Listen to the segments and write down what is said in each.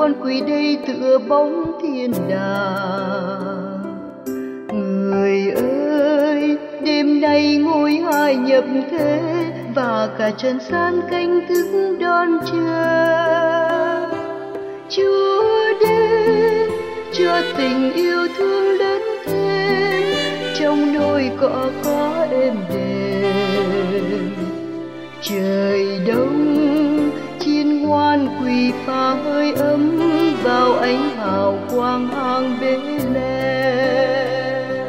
con quỳ đây tựa bóng thiên đàng. Người ơi, đêm nay ngôi hai nhập thế và cả trần gian canh thức đón chờ. Chúa đến cho tình yêu thương lớn thêm, trong nôi cỏ có êm đềm. Trời đông chiên ngoan quỳ pha hơi ấm vào ánh hào quang hang Bê-lê-hêm.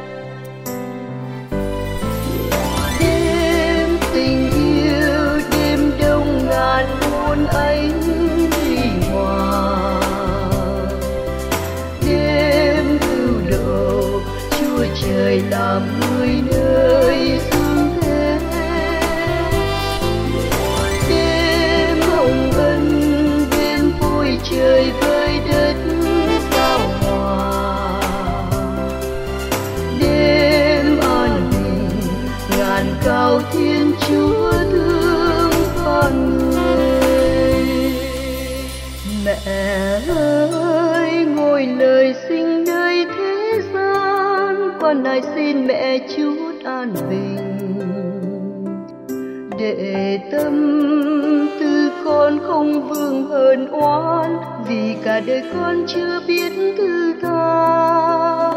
Đêm tình yêu, đêm đông ngàn muôn ánh huy hoàng. Đêm cửu độ, Chúa trời làm người nơi dương thế. Đêm hồng ân, đêm vui trời với đất giao hòa. Đêm an bình, ngàn cao Thiên Chúa thương con người. Mẹ ơi, ngôi lời sinh nơi thế gian, con này xin mẹ chút an bình. Để tâm tư con không vương hờn oán, vì cả đời con chưa biết thứ tha.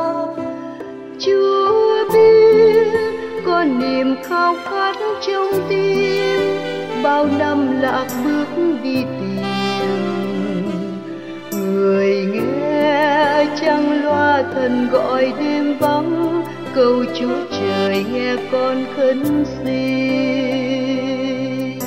Chúa biết con niềm khao khát trong tim, bao năm lạc bước đi tìm. Người nghe trăng loa thần gọi đêm vắng, cầu Chúa trời nghe con khấn xin.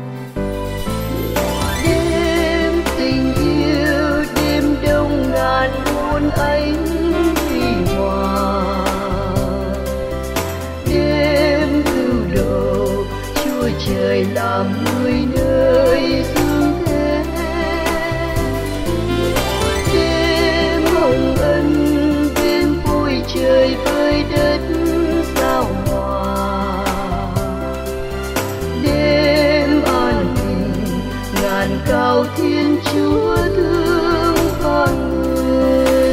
Đêm tình yêu, đêm đông ngàn muôn ánh huy hoàng. Đêm cửu độ, Chúa trời làm người nơi dương thế. Đêm hồng ân, đêm vui trời với đất giao hòa. Đêm an bình, ngàn cao Thiên Chúa thương con người.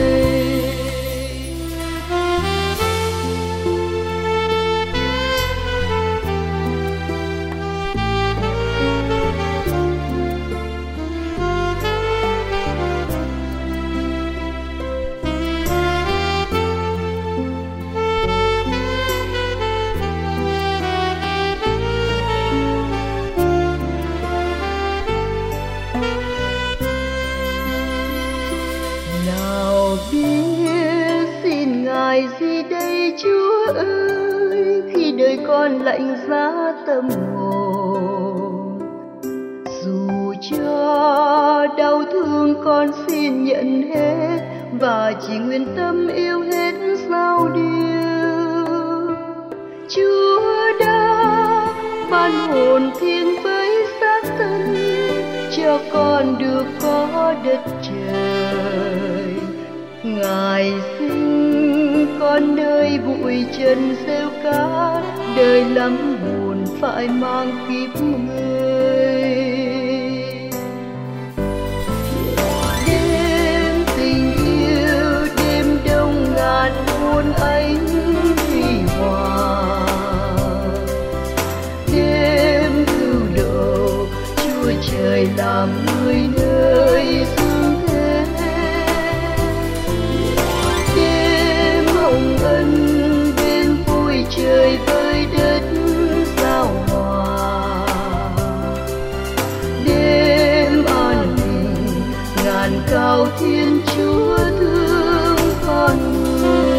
Nào biết xin Ngài gì đây Chúa ơi, khi đời con lạnh giá tâm hồn. Dù cho đau thương con xin nhận hết, và chỉ nguyện tâm yêu hết giao điều. Chúa đã ban hồn thiên với xác thân, cho con được có đất trời. Ngài sinh con nơi bụi trần rêu cát, đời lắm buồn phải mang kiếp người. Đêm tình yêu, đêm đông ngàn muôn ánh huy hoàng. Đêm cửu độ, Chúa trời làm người nơi dương thế. Đêm hồng ân, đêm vui trời với đất giao hòa. Đêm an bình, ngàn cao Thiên Chúa thương con người.